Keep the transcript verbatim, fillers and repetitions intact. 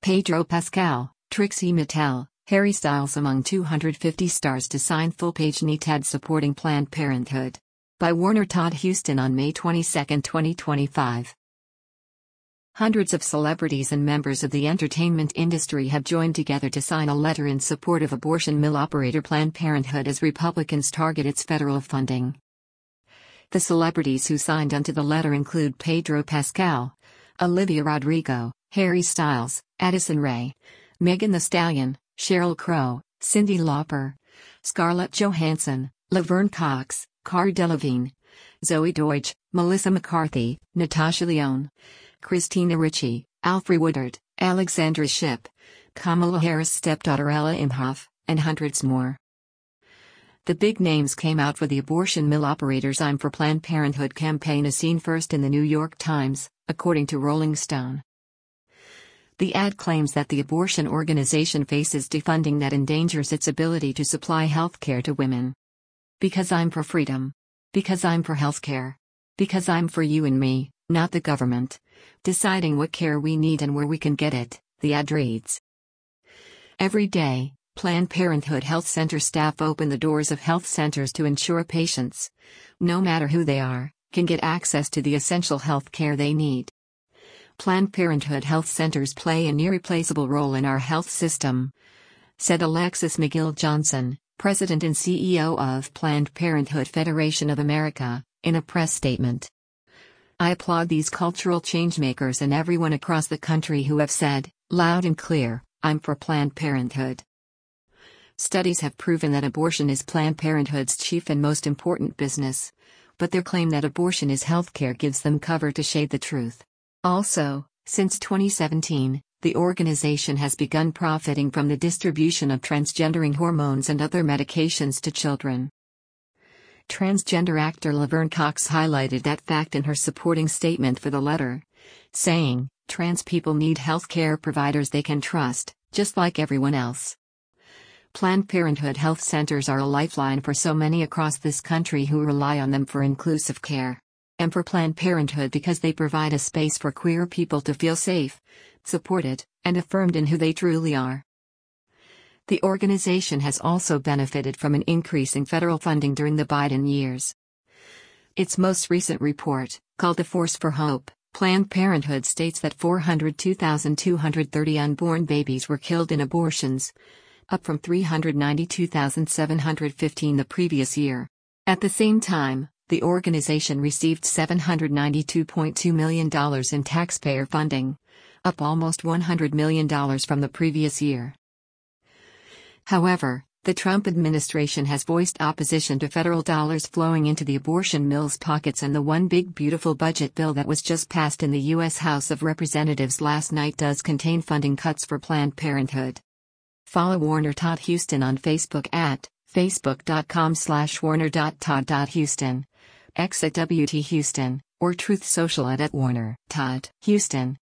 Pedro Pascal, Trixie Mattel, Harry Styles among two hundred fifty stars to sign full-page N T A D supporting Planned Parenthood. By Warner Todd Huston on May twenty-second, twenty twenty-five. Hundreds of celebrities and members of the entertainment industry have joined together to sign a letter in support of abortion mill operator Planned Parenthood as Republicans target its federal funding. The celebrities who signed onto the letter include Pedro Pascal, Olivia Rodrigo, Harry Styles, Addison Rae, Megan Thee Stallion, Sheryl Crow, Cyndi Lauper, Scarlett Johansson, Laverne Cox, Cara Delevingne, Zoe Deutch, Melissa McCarthy, Natasha Lyonne, Christina Ricci, Alfre Woodard, Alexandra Shipp, Kamala Harris' stepdaughter Ella Imhoff, and hundreds more. The big names came out for the abortion mill operators' I'm for Planned Parenthood campaign as seen first in the New York Times, according to Rolling Stone. The ad claims that the abortion organization faces defunding that endangers its ability to supply health care to women. Because I'm for freedom. Because I'm for health care. Because I'm for you and me, not the government, deciding what care we need and where we can get it, the ad reads. Every day, Planned Parenthood Health Center staff open the doors of health centers to ensure patients, no matter who they are, can get access to the essential health care they need. Planned Parenthood health centers play an irreplaceable role in our health system, said Alexis McGill Johnson, President and C E O of Planned Parenthood Federation of America, in a press statement. I applaud these cultural changemakers and everyone across the country who have said, loud and clear, I'm for Planned Parenthood. Studies have proven that abortion is Planned Parenthood's chief and most important business, but their claim that abortion is healthcare gives them cover to shade the truth. Also, since twenty seventeen, the organization has begun profiting from the distribution of transgendering hormones and other medications to children. Transgender actor Laverne Cox highlighted that fact in her supporting statement for the letter, saying, "Trans people need health care providers they can trust, just like everyone else." Planned Parenthood health centers are a lifeline for so many across this country who rely on them for inclusive care. And for Planned Parenthood because they provide a space for queer people to feel safe, supported, and affirmed in who they truly are. The organization has also benefited from an increase in federal funding during the Biden years. Its most recent report, called A Force for Hope, Planned Parenthood states that four hundred two thousand two hundred thirty unborn babies were killed in abortions, up from three hundred ninety-two thousand seven hundred fifteen the previous year. At the same time, the organization received seven hundred ninety-two point two million dollars in taxpayer funding, up almost one hundred million dollars from the previous year. However, the Trump administration has voiced opposition to federal dollars flowing into the abortion mill's pockets, and the One Big Beautiful budget bill that was just passed in the U S House of Representatives last night does contain funding cuts for Planned Parenthood. Follow Warner Todd Huston on Facebook at facebook.com slash warner.todd.huston, X at W T Huston, or Truth Social at, at Warner Todd Huston.